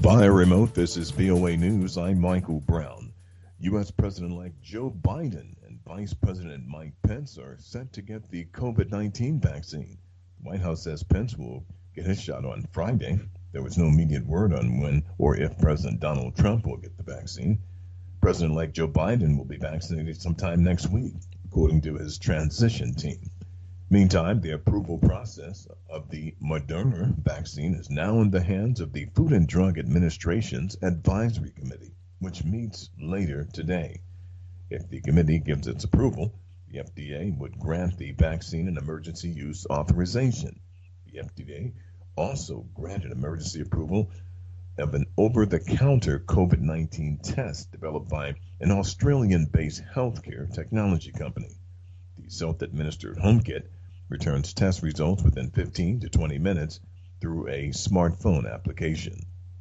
Via remote, this is VOA News. I'm Michael Brown. U.S. President-elect Joe Biden and Vice President Mike Pence are set to get the COVID-19 vaccine. The White House says Pence will get his shot on Friday. There was no immediate word on when or if President Donald Trump will get the vaccine. President-elect Joe Biden will be vaccinated sometime next week, according to his transition team. Meantime, the approval process of the Moderna vaccine is now in the hands of the Food and Drug Administration's Advisory Committee, which meets later today. If the committee gives its approval, the FDA would grant the vaccine an emergency use authorization. The FDA also granted emergency approval of an over-the-counter COVID-19 test developed by an Australian-based healthcare technology company. The self-administered home kit returns test results within 15 to 20 minutes through a smartphone application.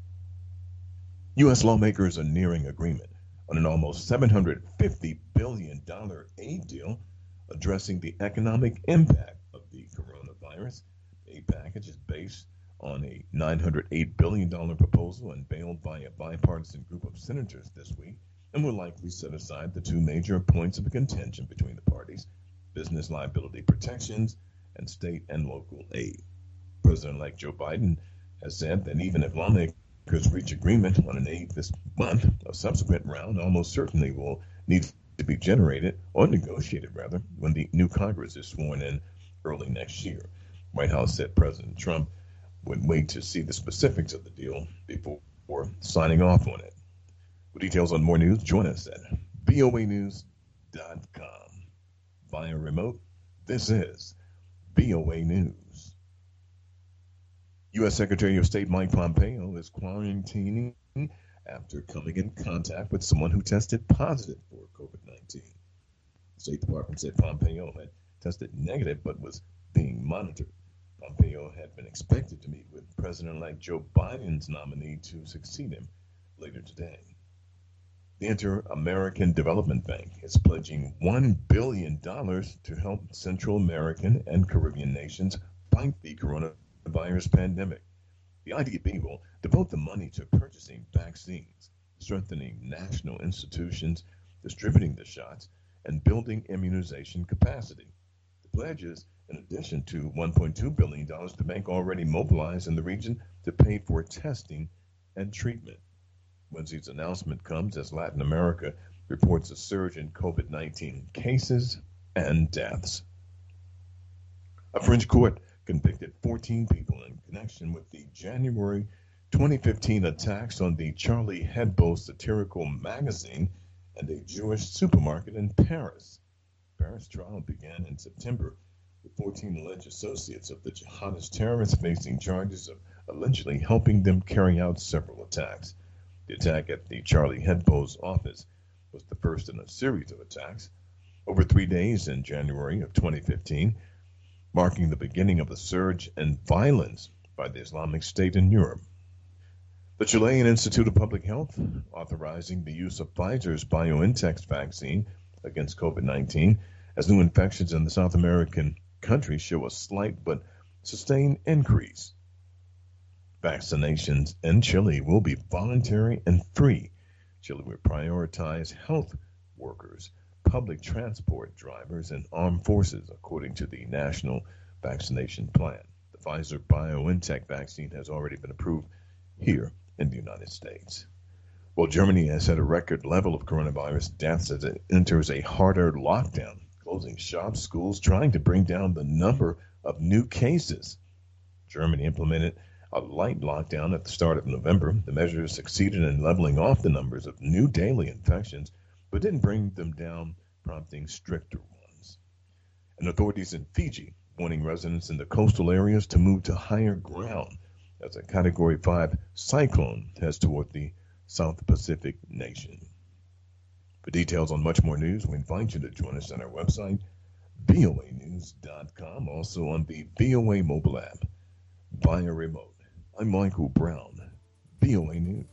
U.S. lawmakers are nearing agreement on an almost $750 billion aid deal addressing the economic impact of the coronavirus. The aid package is based on a $908 billion proposal unveiled by a bipartisan group of senators this week and will likely set aside the two major points of contention between the parties: business liability protections and state and local aid. President-elect Joe Biden has said that even if lawmakers reach agreement on an aid this month, a subsequent round almost certainly will need to be negotiated when the new Congress is sworn in early next year. White House said President Trump would wait to see the specifics of the deal before signing off on it. For details on more news, join us at voanews.com. Via remote, this is VOA News. U.S. Secretary of State Mike Pompeo is quarantining after coming in contact with someone who tested positive for COVID-19. The State Department said Pompeo had tested negative but was being monitored. Pompeo had been expected to meet with President-elect Joe Biden's nominee to succeed him later today. The Inter-American Development Bank is pledging $1 billion to help Central American and Caribbean nations fight the coronavirus pandemic. The IDB will devote the money to purchasing vaccines, strengthening national institutions, distributing the shots, and building immunization capacity. The pledge is in addition to $1.2 billion the bank already mobilized in the region to pay for testing and treatment. Wednesday's announcement comes as Latin America reports a surge in COVID-19 cases and deaths. A French court convicted 14 people in connection with the January 2015 attacks on the Charlie Hebdo satirical magazine and a Jewish supermarket in Paris. Paris trial began in September with 14 alleged associates of the jihadist terrorists facing charges of allegedly helping them carry out several attacks. The attack at the Charlie Hebdo's office was the first in a series of attacks over 3 days in January of 2015, marking the beginning of the surge in violence by the Islamic State in Europe. The Chilean Institute of Public Health authorizing the use of Pfizer's BioNTech vaccine against COVID-19 as new infections in the South American country show a slight but sustained increase. Vaccinations in Chile will be voluntary and free. Chile will prioritize health workers, public transport drivers, and armed forces, according to the National Vaccination Plan. The Pfizer BioNTech vaccine has already been approved here in the United States. Well, Germany has had a record level of coronavirus deaths as it enters a harder lockdown, closing shops, schools, trying to bring down the number of new cases. Germany implemented a light lockdown at the start of November. The measure succeeded in leveling off the numbers of new daily infections, but didn't bring them down, prompting stricter ones. And authorities in Fiji warning residents in the coastal areas to move to higher ground as a Category 5 cyclone heads toward the South Pacific nation. For details on much more news, we invite you to join us on our website, voanews.com, also on the VOA mobile app, via remote. I'm Michael Brown, VOA News.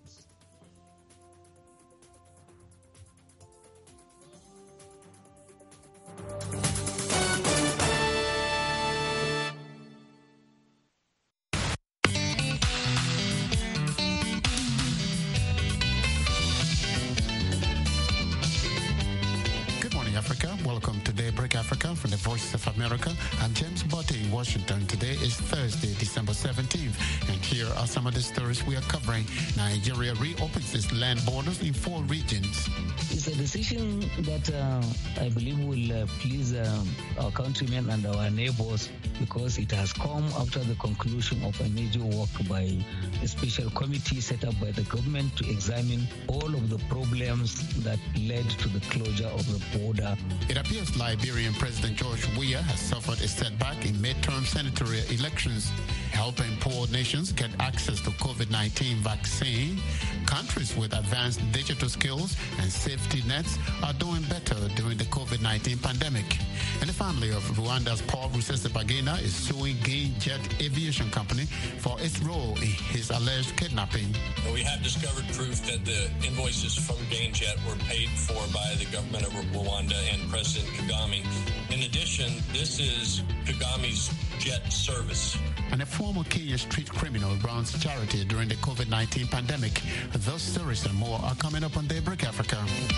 Africa from the Voice of America. I'm James Botte in Washington. Today is Thursday, December 17th, and here are some of the stories we are covering. Nigeria reopens its land borders in 4 regions. It's a decision that I believe will please our countrymen and our neighbors, because it has come after the conclusion of a major work by a special committee set up by the government to examine all of the problems that led to the closure of the border. It appears Liberian President George Weah has suffered a setback in midterm senatorial elections, helping poor nations get access to COVID-19 vaccine. Countries with advanced digital skills and safety nets are doing better during the COVID-19 pandemic. And the family of Rwanda's Paul Rusesabagina is suing GainJet Aviation Company for its role in his alleged kidnapping. We have discovered proof that the invoices from GainJet were paid for by the government of Rwanda and President Kagame. In addition, this is Kagame's jet service. And a former Kenya street criminal runs charity during the COVID-19 pandemic. Those stories and more are coming up on Daybreak Africa.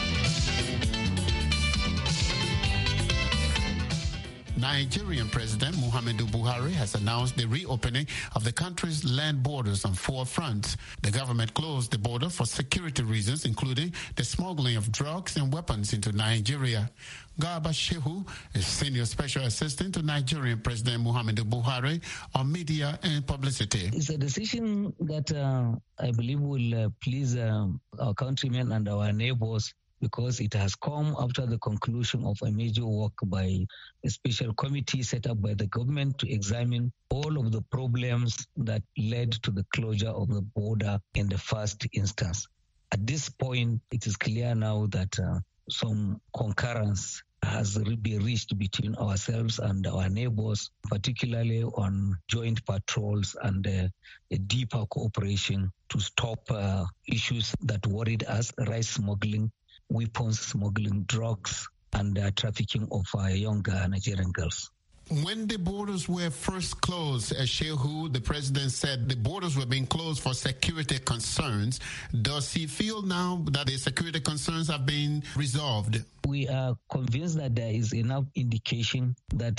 Nigerian President Muhammadu Buhari has announced the reopening of the country's land borders on 4 fronts. The government closed the border for security reasons, including the smuggling of drugs and weapons into Nigeria. Garba Shehu is Senior Special Assistant to Nigerian President Muhammadu Buhari on media and publicity. It's a decision that I believe will please our countrymen and our neighbors, because it has come after the conclusion of a major work by a special committee set up by the government to examine all of the problems that led to the closure of the border in the first instance. At this point, it is clear now that some concurrence has been reached between ourselves and our neighbors, particularly on joint patrols and a deeper cooperation to stop issues that worried us, rice smuggling, weapons smuggling, drugs, and trafficking of young Nigerian girls. When the borders were first closed, Shehu, the president, said the borders were being closed for security concerns. Does he feel now that the security concerns have been resolved? We are convinced that there is enough indication that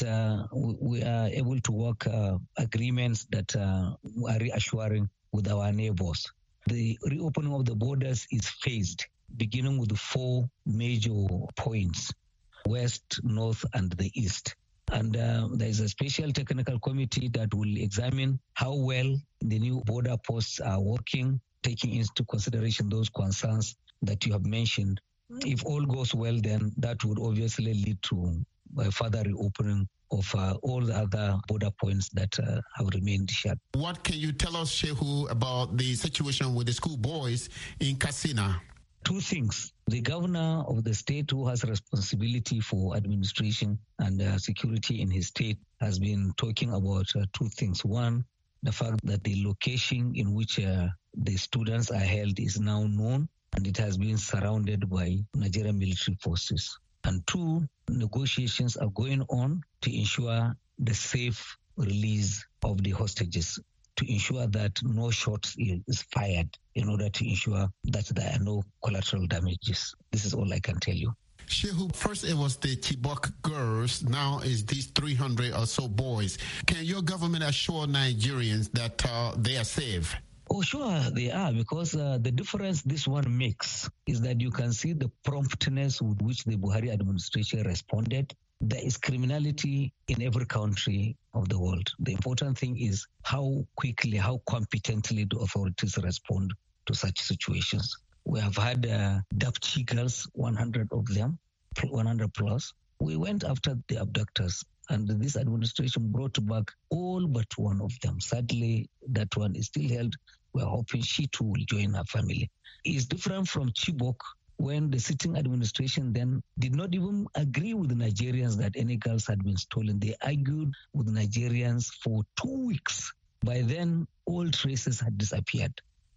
we are able to work agreements that are reassuring with our neighbors. The reopening of the borders is phased, beginning with the 4 major points: west, north, and the east. And there is a special technical committee that will examine how well the new border posts are working, taking into consideration those concerns that you have mentioned. If all goes well, then that would obviously lead to a further reopening of all the other border points that have remained shut. What can you tell us, Shehu, about the situation with the schoolboys in Katsina? 2 things. The governor of the state, who has responsibility for administration and security in his state, has been talking about 2 things. One, the fact that the location in which the students are held is now known, and it has been surrounded by Nigerian military forces. And 2, negotiations are going on to ensure the safe release of the hostages, to ensure that no shots is fired, in order to ensure that there are no collateral damages. This is all I can tell you. Shehu, first it was the Chibok girls, now is these 300 or so boys. Can your government assure Nigerians that they are safe? Oh, sure, they are, because the difference this one makes is that you can see the promptness with which the Buhari administration responded. There is criminality in every country of the world. The important thing is how quickly, how competently the authorities respond to such situations. We have had Dapchi girls, 100 of them, 100 plus. We went after the abductors, and this administration brought back all but one of them. Sadly, that one is still held. We're hoping she too will join her family. It's different from Chibok, when the sitting administration then did not even agree with the Nigerians that any girls had been stolen. They argued with the Nigerians for 2 weeks. By then, all traces had disappeared.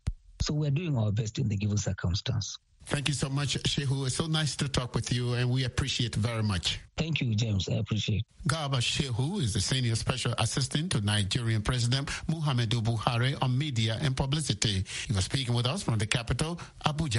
So we're doing our best in the given circumstance. Thank you so much, Shehu. It's so nice to talk with you, and we appreciate it very much. Thank you, James. I appreciate it. Garba Shehu is the Senior Special Assistant to Nigerian President Muhammadu Buhari on media and publicity. He was speaking with us from the capital, Abuja.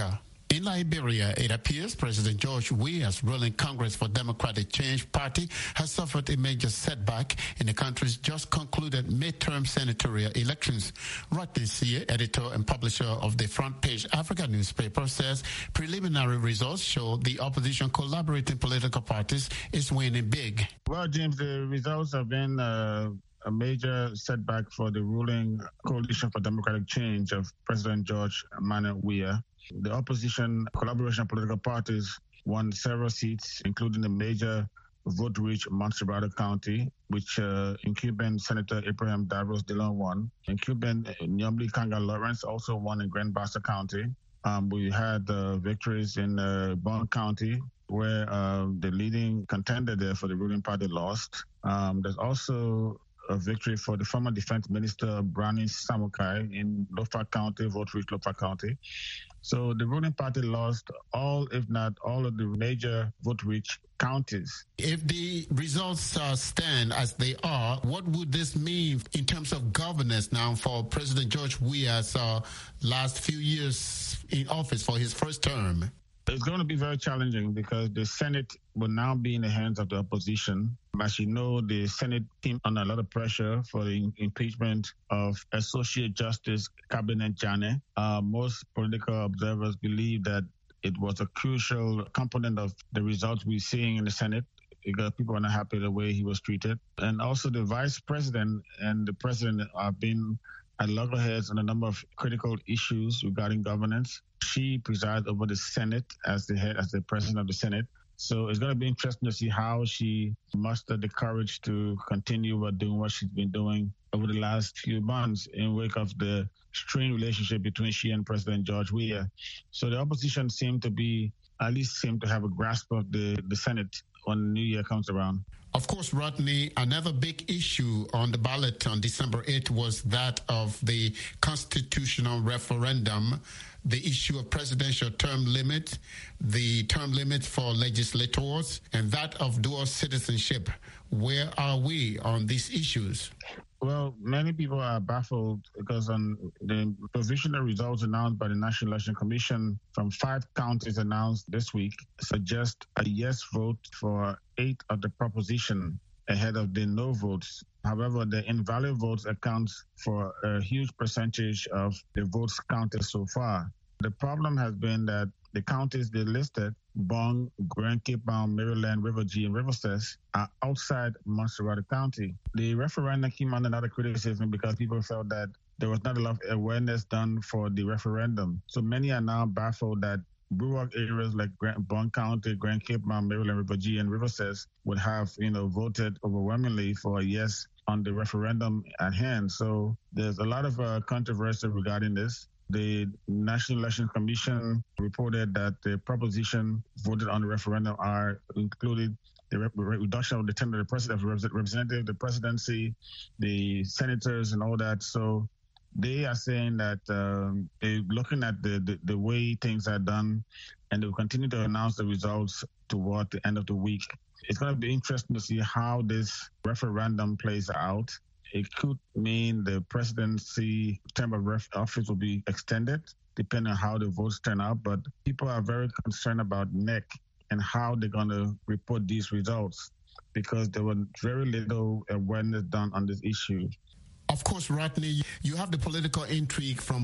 In Liberia, it appears President George Weah's ruling Congress for Democratic Change Party has suffered a major setback in the country's just concluded midterm senatorial elections. Rodney Sie, editor and publisher of the Front Page Africa newspaper, says preliminary results show the opposition collaborating political parties is winning big. Well, James, the results have been a major setback for the ruling Coalition for Democratic Change of President George Manneh Weah. The opposition collaboration political parties won several seats, including the major vote-rich Montserrado County, which incumbent Senator Abraham Davos Dillon won. Incumbent Nyomli Kanga Lawrence also won in Grand Bassa County. We had victories in Bond County, where the leading contender there for the ruling party lost. There's also a victory for the former defense minister, Brownie Samukai, in Lofa County, vote-rich Lofa County. So the ruling party lost all, if not all, of the major vote-rich counties. If the results stand as they are, what would this mean in terms of governance now for President George Weah's last few years in office for his first term? It's going to be very challenging because the Senate will now be in the hands of the opposition. As you know, the Senate came under a lot of pressure for the impeachment of Associate Justice Cabinet Jane. Most political observers believe that it was a crucial component of the results we're seeing in the Senate, because people are not happy the way he was treated. And also the vice president and the president have been at loggerheads on a number of critical issues regarding governance. She presides over the Senate as the president of the Senate. So it's going to be interesting to see how she mustered the courage to continue doing what she's been doing over the last few months in wake of the strained relationship between she and President George Weah. So the opposition seem to have a grasp of the Senate when the new year comes around. Of course, Rodney, another big issue on the ballot on December 8th was that of the constitutional referendum, the issue of presidential term limit, the term limit for legislators, and that of dual citizenship. Where are we on these issues? Well, many people are baffled because on the provisional results announced by the National Election Commission from 5 counties announced this week suggest a yes vote for 8 of the proposition ahead of the no votes. However, the invalid votes account for a huge percentage of the votes counted so far. The problem has been that the counties they listed, Bong, Grand Cape Town, Maryland, River G, and River Cess, are outside Montserrado County. The referendum came under another criticism because people felt that there was not enough awareness done for the referendum. So many are now baffled that rural areas like Bong County, Grand Cape Town, Maryland, River G, and River Cess would have, voted overwhelmingly for a yes on the referendum at hand. So there's a lot of controversy regarding this. The National Election Commission reported that the proposition voted on the referendum are included the reduction of the term of the president, representative, the presidency, the senators, and all that. So they are saying that they're looking at the way things are done, and they'll continue to announce the results toward the end of the week. It's going to be interesting to see how this referendum plays out. It could mean the presidency term of office will be extended, depending on how the votes turn out. But people are very concerned about NEC and how they're going to report these results, because there was very little awareness done on this issue. Of course, Rodney, you have the political intrigue from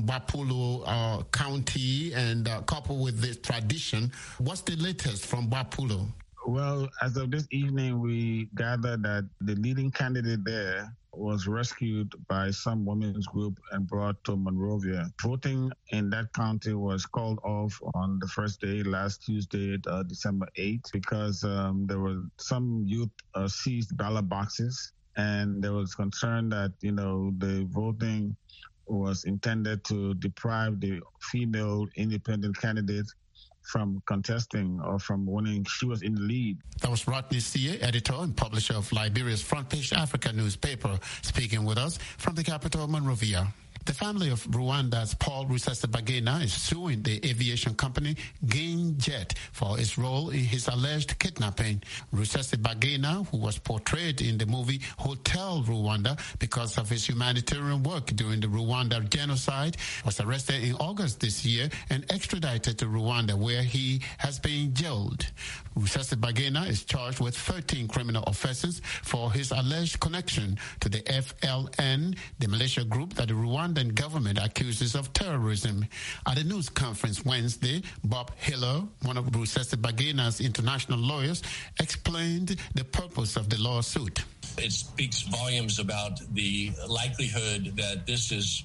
Bapulo County and coupled with this tradition. What's the latest from Bapulo? Well, as of this evening, we gathered that the leading candidate there was rescued by some women's group and brought to Monrovia. Voting in that county was called off on the first day, last Tuesday, December 8th, because there were some youth seized ballot boxes, and there was concern that, the voting was intended to deprive the female independent candidate from contesting or from winning. She was in the lead. That was Rodney Sie, editor and publisher of Liberia's Front Page Africa newspaper, speaking with us from the capital, Monrovia. The family of Rwanda's Paul Rusesabagina is suing the aviation company GainJet for its role in his alleged kidnapping. Rusesabagina, who was portrayed in the movie Hotel Rwanda because of his humanitarian work during the Rwanda genocide, was arrested in August this year and extradited to Rwanda, where he has been jailed. Rusesabagina is charged with 13 criminal offenses for his alleged connection to the FLN, the militia group that the Rwandan government accuses of terrorism. At a news conference Wednesday, Bob Hiller, one of Rusesabagina's international lawyers, explained the purpose of the lawsuit. It speaks volumes about the likelihood that this is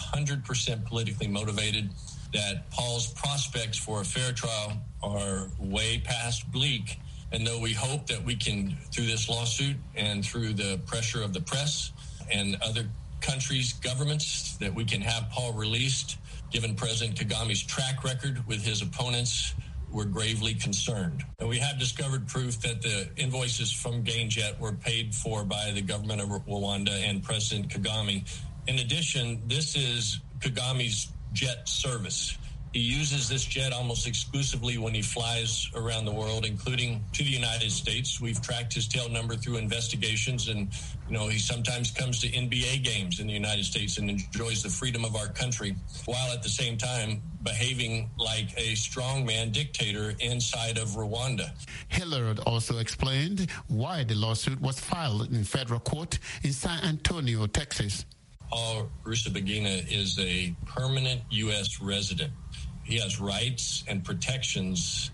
100% politically motivated, that Paul's prospects for a fair trial are way past bleak. And though we hope that we can, through this lawsuit and through the pressure of the press and other countries' governments, that we can have Paul released, given President Kagame's track record with his opponents, we're gravely concerned. And we have discovered proof that the invoices from GainJet were paid for by the government of Rwanda and President Kagame. In addition, this is Kagame's jet service. He uses this jet almost exclusively when he flies around the world, including to the United States. We've tracked his tail number through investigations, and he sometimes comes to NBA games in the United States and enjoys the freedom of our country, while at the same time behaving like a strongman dictator inside of Rwanda. Hillard also explained why the lawsuit was filed in federal court in San Antonio, Texas. Paul Rusesabagina is a permanent U.S. resident. He has rights and protections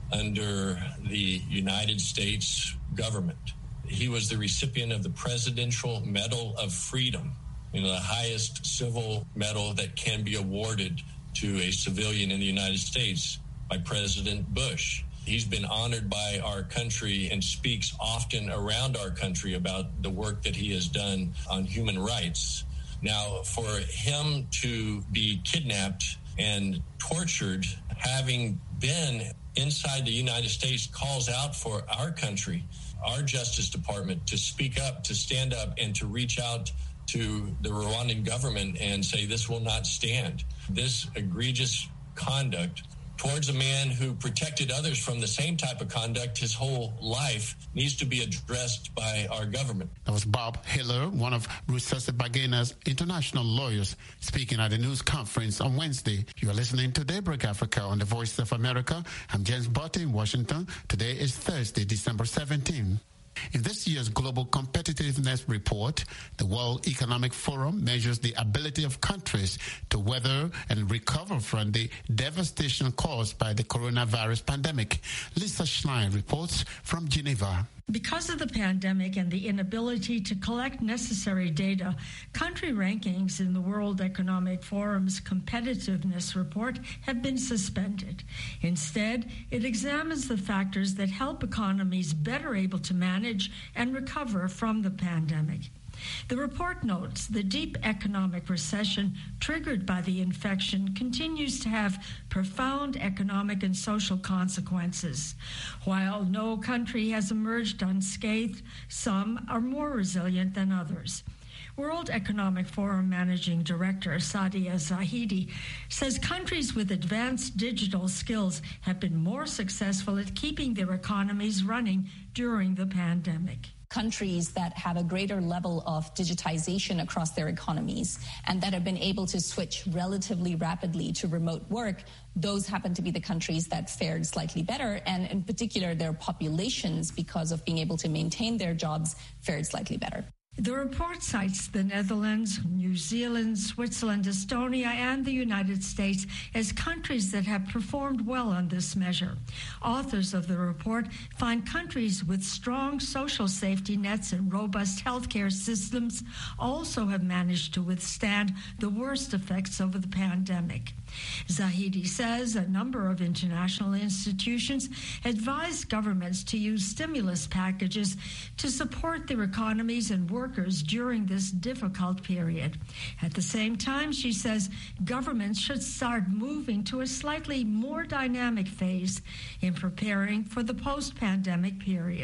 under the United States government. He was the recipient of the Presidential Medal of Freedom, the highest civil medal that can be awarded to a civilian in the United States by President Bush. He's been honored by our country and speaks often around our country about the work that he has done on human rights. Now, for him to be kidnapped and tortured, having been inside the United States, calls out for our country, our Justice Department, to speak up, to stand up, and to reach out to the Rwandan government and say this will not stand. This egregious conduct towards a man who protected others from the same type of conduct his whole life needs to be addressed by our government. That was Bob Hiller, one of Rusesabagina's international lawyers, speaking at a news conference on Wednesday. You are listening to Daybreak Africa on the Voice of America. I'm James Botte in Washington. Today is Thursday, December 17. In this year's Global Competitiveness Report, the World Economic Forum measures the ability of countries to weather and recover from the devastation caused by the coronavirus pandemic. Lisa Schlein reports from Geneva. Because of the pandemic and the inability to collect necessary data, country rankings in the World Economic Forum's Competitiveness Report have been suspended. Instead, it examines the factors that help economies better able to manage and recover from the pandemic. The report notes the deep economic recession triggered by the infection continues to have profound economic and social consequences. While no country has emerged unscathed, some are more resilient than others. World Economic Forum Managing Director Sadia Zahidi says countries with advanced digital skills have been more successful at keeping their economies running during the pandemic. Countries that have a greater level of digitization across their economies and that have been able to switch relatively rapidly to remote work, those happen to be the countries that fared slightly better. And in particular, their populations, because of being able to maintain their jobs, fared slightly better. The report cites the Netherlands, New Zealand, Switzerland, Estonia, and the United States as countries that have performed well on this measure. Authors of the report find countries with strong social safety nets and robust healthcare systems also have managed to withstand the worst effects of the pandemic. Zahidi says a number of international institutions advised governments to use stimulus packages to support their economies and workers during this difficult period. At the same time, she says governments should start moving to a slightly more dynamic phase in preparing for the post-pandemic period.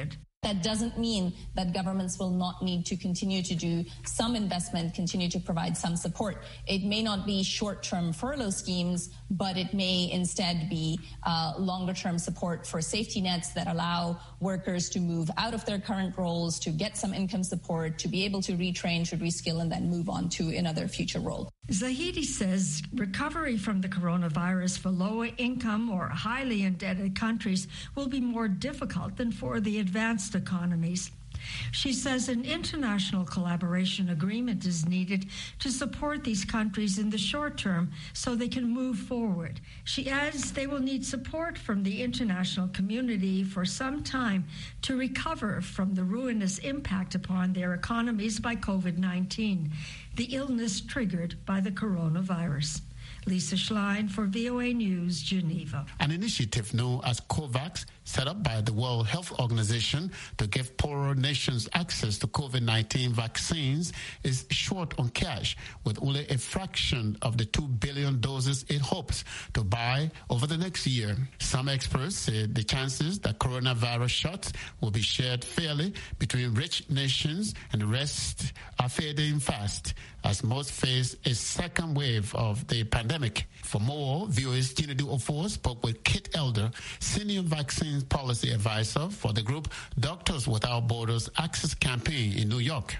That doesn't mean that governments will not need to continue to do some investment, continue to provide some support. It may not be short-term furlough schemes, but it may instead be longer-term support for safety nets that allow workers to move out of their current roles, to get some income support, to be able to retrain, to reskill, and then move on to another future role. Zahidi says recovery from the coronavirus for lower-income or highly indebted countries will be more difficult than for the advanced economies. She says an international collaboration agreement is needed to support these countries in the short term so they can move forward. She adds they will need support from the international community for some time to recover from the ruinous impact upon their economies by COVID-19, the illness triggered by the coronavirus. Lisa Schlein for VOA News, Geneva. An initiative known as COVAX, set up by the World Health Organization to give poorer nations access to COVID-19 vaccines, is short on cash, with only a fraction of the 2 billion doses it hopes to buy over the next year. Some experts say the chances that coronavirus shots will be shared fairly between rich nations and the rest are fading fast, as most face a second wave of the pandemic. For more, VOA's Chinedu Ofor spoke with Kit Elder, Senior Vaccine Policy Advisor for the group Doctors Without Borders Access Campaign in New York.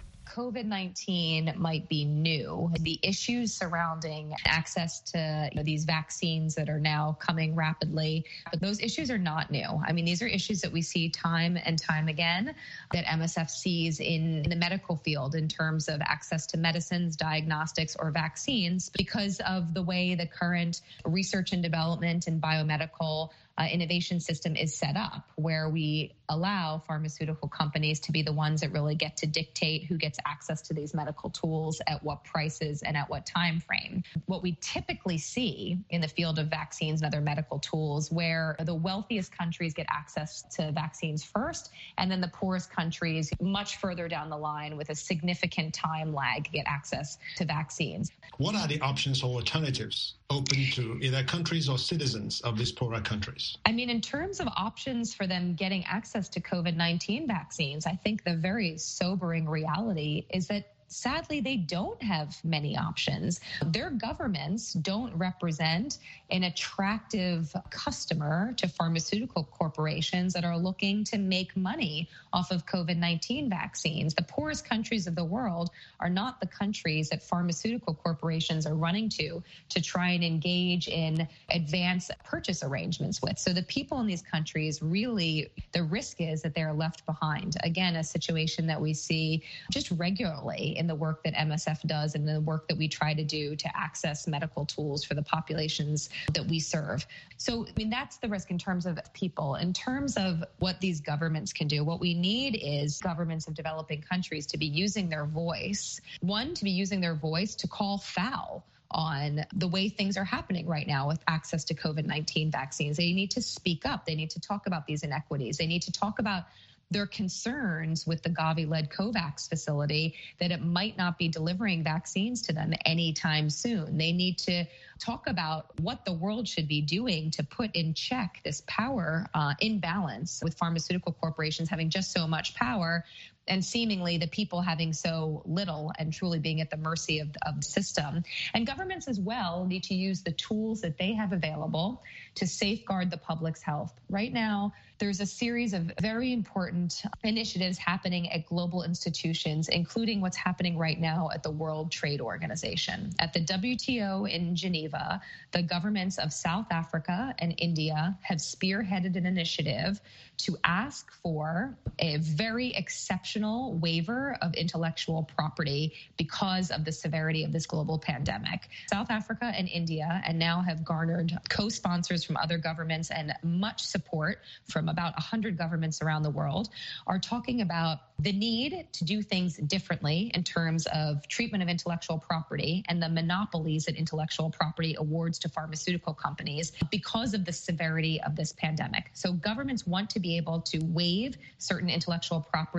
COVID-19 might be new. The issues surrounding access to these vaccines that are now coming rapidly, but those issues are not new. I mean, these are issues that we see time and time again that MSF sees in the medical field in terms of access to medicines, diagnostics, or vaccines because of the way the current research and development and biomedical innovation system is set up, where we allow pharmaceutical companies to be the ones that really get to dictate who gets access to these medical tools at what prices and at what time frame. What we typically see in the field of vaccines and other medical tools, where the wealthiest countries get access to vaccines first, and then the poorest countries much further down the line with a significant time lag get access to vaccines. What are the options or alternatives open to either countries or citizens of these poorer countries? I mean, in terms of options for them getting access to COVID-19 vaccines, I think the very sobering reality is that sadly, they don't have many options. Their governments don't represent an attractive customer to pharmaceutical corporations that are looking to make money off of COVID-19 vaccines. The poorest countries of the world are not the countries that pharmaceutical corporations are running to try and engage in advanced purchase arrangements with. So the people in these countries, really, the risk is that they're left behind. Again, a situation that we see just regularly in the work that MSF does and the work that we try to do to access medical tools for the populations that we serve. So, I mean, that's the risk in terms of people. In terms of what these governments can do, what we need is governments of developing countries to be using their voice, to be using their voice to call foul on the way things are happening right now with access to COVID-19 vaccines. They need to speak up. They need to talk about these inequities. They need to talk about their concerns with the Gavi-led COVAX facility that it might not be delivering vaccines to them anytime soon. They need to talk about what the world should be doing to put in check this power imbalance with pharmaceutical corporations having just so much power and seemingly the people having so little and truly being at the mercy of the system. And governments as well need to use the tools that they have available to safeguard the public's health. Right now, there's a series of very important initiatives happening at global institutions, including what's happening right now at the World Trade Organization. At the WTO in Geneva, the governments of South Africa and India have spearheaded an initiative to ask for a very exceptional waiver of intellectual property because of the severity of this global pandemic. South Africa and India, and now have garnered co-sponsors from other governments and much support from about 100 governments around the world, are talking about the need to do things differently in terms of treatment of intellectual property and the monopolies that intellectual property awards to pharmaceutical companies because of the severity of this pandemic. So governments want to be able to waive certain intellectual property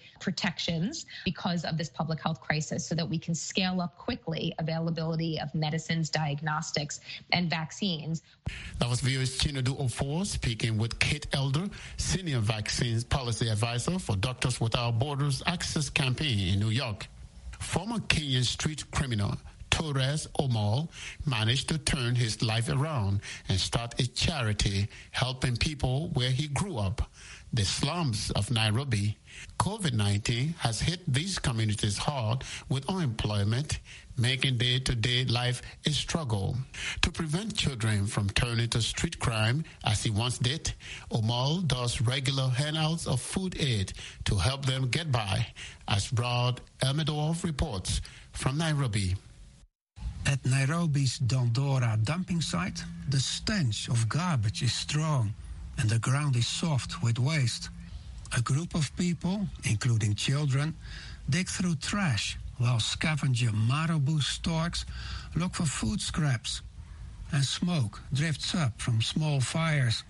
protections because of this public health crisis so that we can scale up quickly availability of medicines, diagnostics, and vaccines. That was VOA's Chinedu Ofor speaking with Kate Elder, Senior Vaccines Policy Advisor for Doctors Without Borders Access Campaign in New York. Former Kenyan street criminal Torres Omoh managed to turn his life around and start a charity helping people where he grew up, the slums of Nairobi. COVID-19 has hit these communities hard with unemployment, making day-to-day life a struggle. To prevent children from turning to street crime, as he once did, Omoh does regular handouts of food aid to help them get by, as Rod Elmendorf reports from Nairobi. At Nairobi's Dandora dumping site, the stench of garbage is strong and the ground is soft with waste. A group of people, including children, dig through trash while scavenger marabou storks look for food scraps, and smoke drifts up from small fires.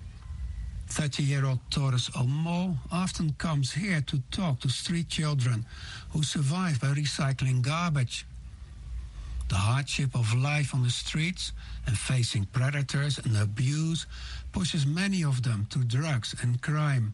30-year-old Torres Omoh often comes here to talk to street children who survive by recycling garbage. The hardship of life on the streets and facing predators and abuse pushes many of them to drugs and crime.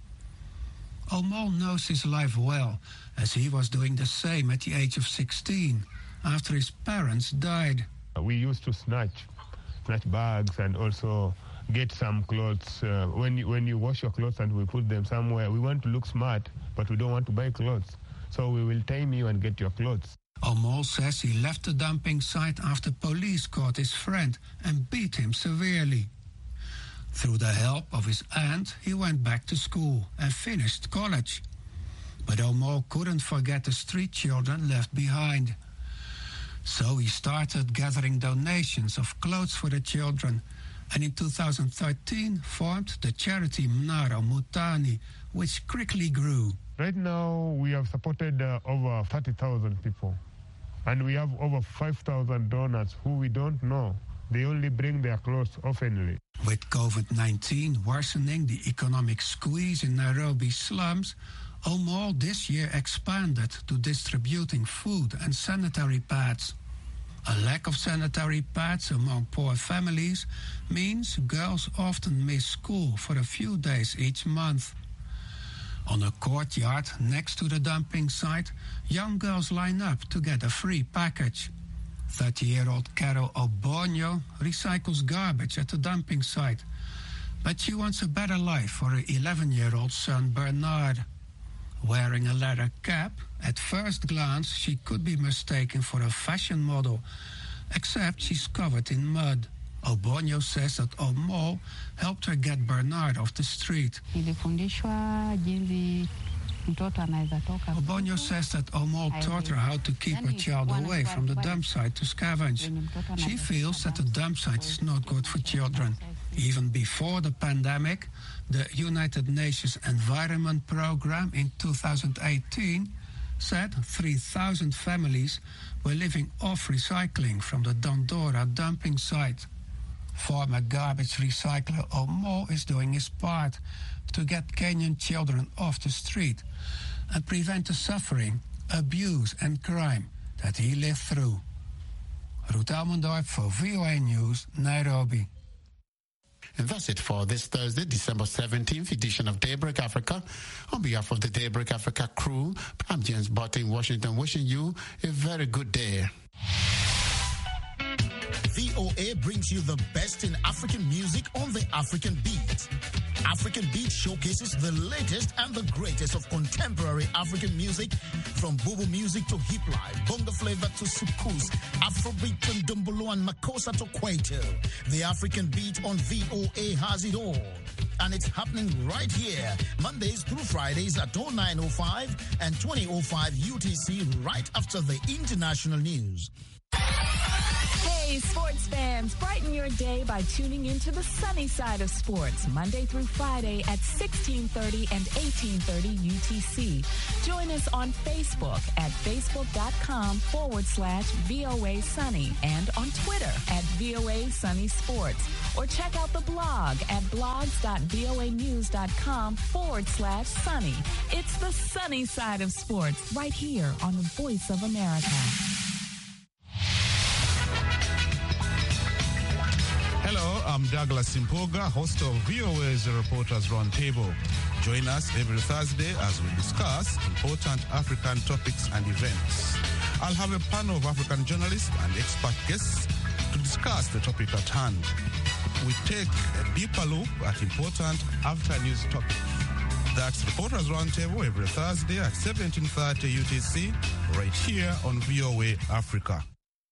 Omoh knows his life well, as he was doing the same at the age of 16, after his parents died. We used to snatch bags and also get some clothes. When you wash your clothes and we put them somewhere, we want to look smart, but we don't want to buy clothes. So we will time you and get your clothes. Omoh says he left the dumping site after police caught his friend and beat him severely. Through the help of his aunt, he went back to school and finished college. But Omoh couldn't forget the street children left behind. So he started gathering donations of clothes for the children, and in 2013 formed the charity Mnara Mutani, which quickly grew. Right now, we have supported over 30,000 people. And we have over 5,000 donors who we don't know. They only bring their clothes oftenly. With COVID-19 worsening the economic squeeze in Nairobi slums, Omoh this year expanded to distributing food and sanitary pads. A lack of sanitary pads among poor families means girls often miss school for a few days each month. On a courtyard next to the dumping site, young girls line up to get a free package. 30-year-old Carol Obonyo recycles garbage at the dumping site, but she wants a better life for her 11-year-old son Bernard. Wearing a leather cap, at first glance she could be mistaken for a fashion model, except she's covered in mud. Obonyo says that Omoh helped her get Bernard off the street. Obonyo says that Omoh taught her how to keep her child away from the dump site to scavenge. She feels that the dump site is not good for children. Even before the pandemic, the United Nations Environment Programme in 2018 said 3,000 families were living off recycling from the Dandora dumping site. Former garbage recycler Omoh is doing his part to get Kenyan children off the street and prevent the suffering, abuse and crime that he lived through. Ruud Elmendorf for VOA News, Nairobi. And that's it for this Thursday, December 17th edition of Daybreak Africa. On behalf of the Daybreak Africa crew, I'm James Butt in Washington, wishing you a very good day. VOA brings you the best in African music on the African Beat. African Beat showcases the latest and the greatest of contemporary African music, from Bobo music to hip life, bongo flavor to soukous, Afrobeat to Ndombolo and Makossa to Kwaito. The African Beat on VOA has it all. And it's happening right here, Mondays through Fridays at 09:05 and 20:05 UTC, right after the international news. Hey, Hey, sports fans, brighten your day by tuning into the sunny side of sports, Monday through Friday at 16:30 and 18:30 UTC. Join us on Facebook at facebook.com/VOA Sunny and on Twitter at VOA Sunny Sports. Or check out the blog at blogs.voanews.com/sunny. It's the sunny side of sports right here on the Voice of America. Hello, I'm Douglas Simpoga, host of VOA's Reporters Roundtable. Join us every Thursday as we discuss important African topics and events. I'll have a panel of African journalists and expert guests to discuss the topic at hand. We take a deeper look at important after-news topics. That's Reporters Roundtable every Thursday at 17:30 UTC, right here on VOA Africa.